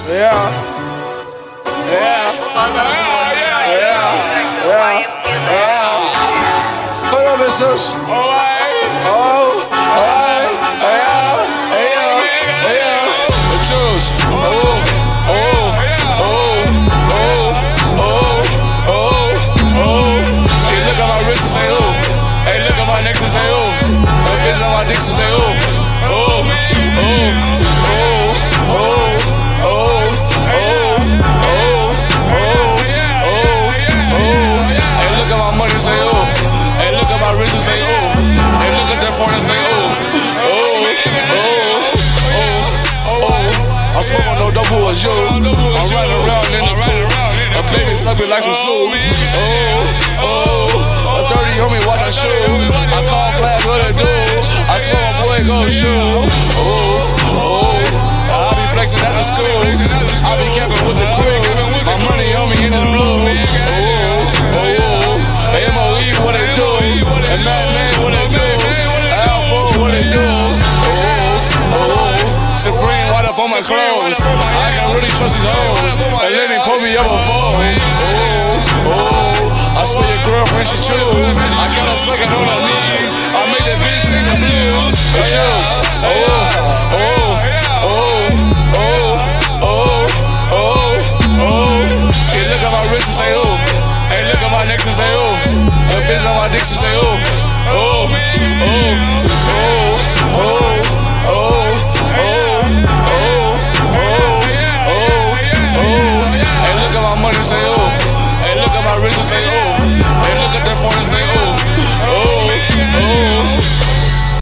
Yeah. Yeah. Come on, bitches. Choose. Hey, look at my wrist and say, oh. Hey, look at my neck and say, oh. That bitch on my dick and say, oh. Hey, look at my money and say, oh. Hey, look at my wrist and say, oh. Hey, look at that phone and say, oh. I'm smoking no double as you. I'm riding around in the pool. A baby suck me like some soup. A 30 homie watch I shoot. I call flag what it do. I smoke my boy go shoot. I be flexing at the school. I be camping with the crew. My money on me in the blue. MOE what it do. And Madman what it do. Alpha what it do. Supreme white up on my clothes. I can really trust these hoes. And let me pull me up a phone. I swear your girlfriend should choose. I got her sucking on her knees. I make that bitch sing the blues. But choose. Hey, look at my wrist and say, oh. Hey, look at my neck and say, oh. That bitch on my dick and say, oh.